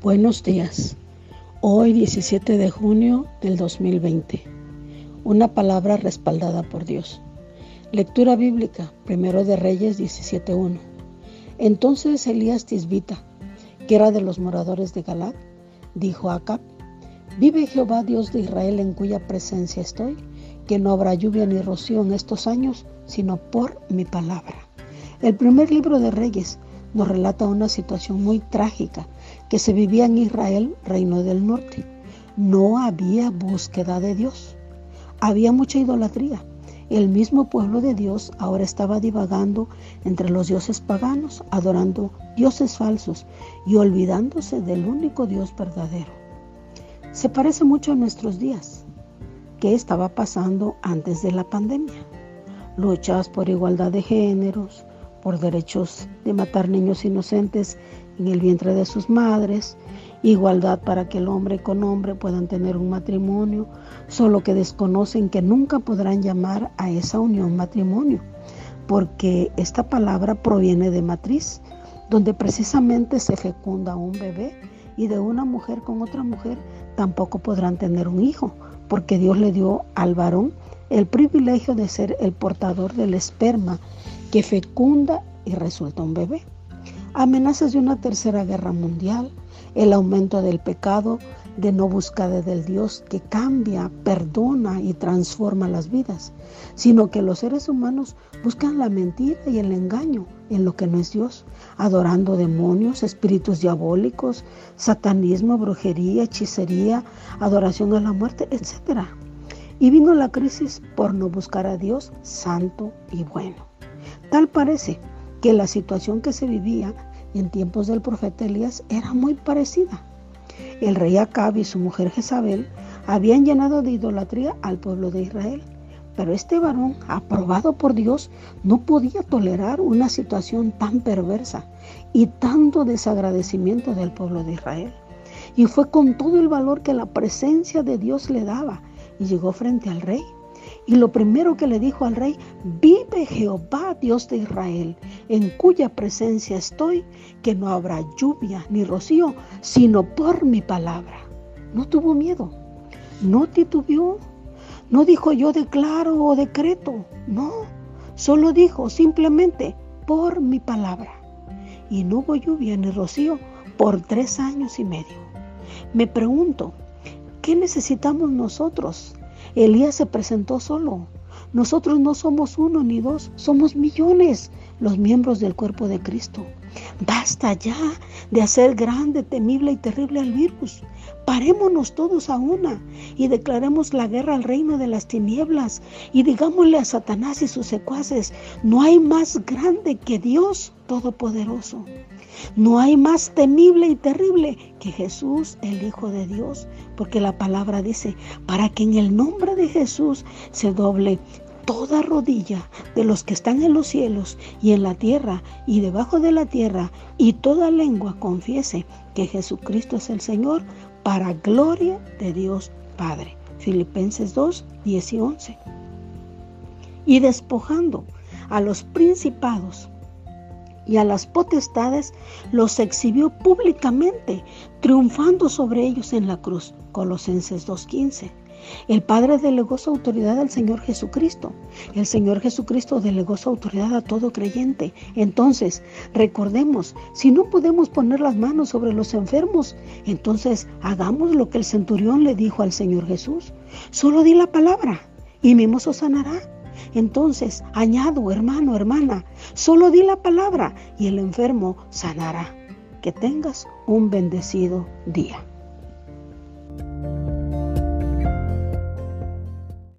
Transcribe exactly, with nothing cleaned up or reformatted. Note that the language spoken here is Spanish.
Buenos días. Hoy diecisiete de junio del dos mil veinte. Una palabra respaldada por Dios. Lectura bíblica, Primero de Reyes diecisiete uno. Entonces Elías Tisbita, que era de los moradores de Galaad, dijo a Acab: Vive Jehová Dios de Israel, en cuya presencia estoy, que no habrá lluvia ni rocío en estos años, sino por mi palabra. El primer libro de Reyes nos relata una situación muy trágica que se vivía en Israel, reino del norte. No había búsqueda de Dios. Había mucha idolatría. El mismo pueblo de Dios ahora estaba divagando entre los dioses paganos, adorando dioses falsos y olvidándose del único Dios verdadero. Se parece mucho a nuestros días. ¿Qué estaba pasando antes de la pandemia? Luchas por igualdad de géneros, por derechos de matar niños inocentes en el vientre de sus madres, igualdad para que el hombre con hombre puedan tener un matrimonio, solo que desconocen que nunca podrán llamar a esa unión matrimonio, porque esta palabra proviene de matriz, donde precisamente se fecunda un bebé, y de una mujer con otra mujer tampoco podrán tener un hijo, porque Dios le dio al varón el privilegio de ser el portador del esperma que fecunda y resulta un bebé. Amenazas de una tercera guerra mundial, el aumento del pecado, de no búsqueda del Dios que cambia, perdona y transforma las vidas, sino que los seres humanos buscan la mentira y el engaño en lo que no es Dios, adorando demonios, espíritus diabólicos, satanismo, brujería, hechicería, adoración a la muerte, etcétera. Y vino la crisis por no buscar a Dios santo y bueno. Tal parece que la situación que se vivía en tiempos del profeta Elías era muy parecida. El rey Acab y su mujer Jezabel habían llenado de idolatría al pueblo de Israel, pero este varón, aprobado por Dios, no podía tolerar una situación tan perversa y tanto desagradecimiento del pueblo de Israel. Y fue con todo el valor que la presencia de Dios le daba y llegó frente al rey. Y lo primero que le dijo al rey: Vive Jehová Dios de Israel, en cuya presencia estoy, que no habrá lluvia ni rocío, sino por mi palabra. No tuvo miedo, no titubeó, no dijo yo declaro o decreto, no, solo dijo simplemente por mi palabra. Y no hubo lluvia ni rocío por tres años y medio. Me pregunto, ¿qué necesitamos nosotros? Elías se presentó solo. Nosotros no somos uno ni dos, somos millones, los miembros del cuerpo de Cristo. Basta ya de hacer grande, temible y terrible al virus. Parémonos todos a una y declaremos la guerra al reino de las tinieblas y digámosle a Satanás y sus secuaces: no hay más grande que Dios Todopoderoso. No hay más temible y terrible que Jesús, el Hijo de Dios, porque la palabra dice: para que en el nombre de Jesús se doble toda rodilla de los que están en los cielos y en la tierra y debajo de la tierra, y toda lengua confiese que Jesucristo es el Señor, para gloria de Dios Padre. Filipenses dos, diez y once. Y despojando a los principados y a las potestades, los exhibió públicamente, triunfando sobre ellos en la cruz. Colosenses dos quince. El Padre delegó su autoridad al Señor Jesucristo. El Señor Jesucristo delegó su autoridad a todo creyente. Entonces, recordemos, si no podemos poner las manos sobre los enfermos, entonces hagamos lo que el centurión le dijo al Señor Jesús: solo di la palabra y mi mozo sanará. Entonces, añado, hermano, hermana, solo di la palabra y el enfermo sanará. Que tengas un bendecido día.